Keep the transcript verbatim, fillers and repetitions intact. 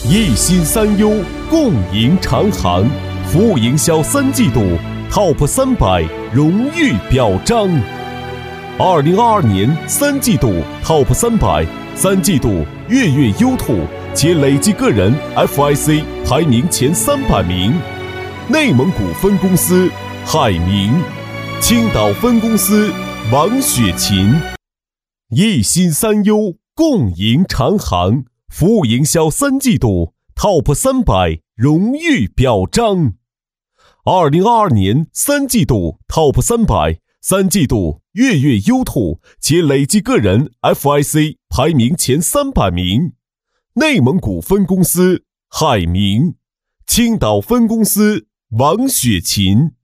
一心三优，共赢长航。服务营销三季度 Top 三百荣誉表彰。二零二二年三季度 Top 三百，三季度月月优兔且累计个人 F I C 排名前三百名。内蒙古分公司海明，青岛分公司王雪琴。一心三优，共赢长航。服务营销三季度 Top 三百荣誉表彰。二零二二年三季度 Top 三百，三季度月月优兔且累计个人 F I C 排名前三百名。内蒙古分公司海明，青岛分公司王雪琴。